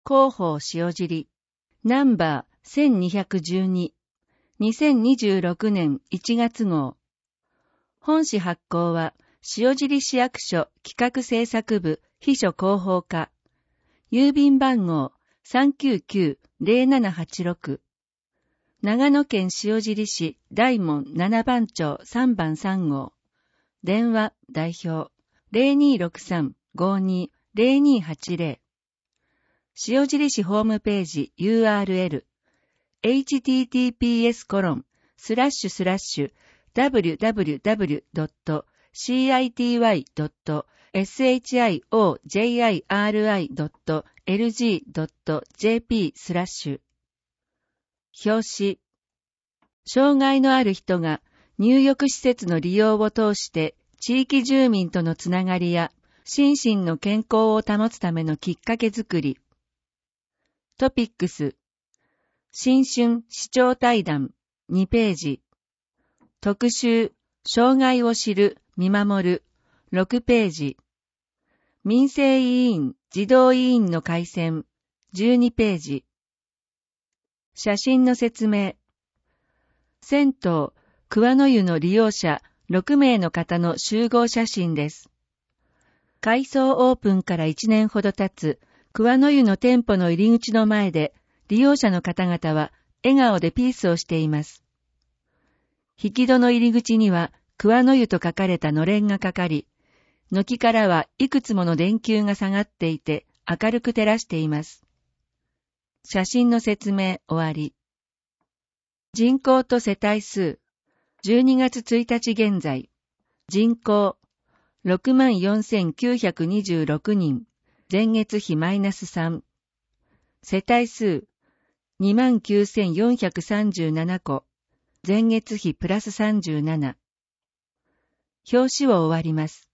広報塩尻、ナンバー1212、2026年1月号。本誌発行は、塩尻市役所企画制作部秘書広報課。郵便番号399-0786。長野県塩尻市大門7番町3番3号。電話代表0263-52-0280。塩尻市ホームページ URL https://www.city.shojiri.lg.jp/ 表紙。障害のある人が入浴施設の利用を通して地域住民とのつながりや心身の健康を保つためのきっかけづくり。トピックス。新春市長対談2ページ。特集、障害を知る、見守る6ページ。民生委員、児童委員の改選12ページ。写真の説明。銭湯、桑の湯の利用者6名の方の集合写真です。改装オープンから1年ほど経つ桑の湯の店舗の入り口の前で利用者の方々は笑顔でピースをしています。引き戸の入り口には桑の湯と書かれたのれんがかかり、軒からはいくつもの電球が下がっていて明るく照らしています。写真の説明終わり。人口と世帯数。12月1日現在。人口。64,926 人。前月比マイナス3。世帯数。29,437 戸。前月比プラス37。表紙を終わります。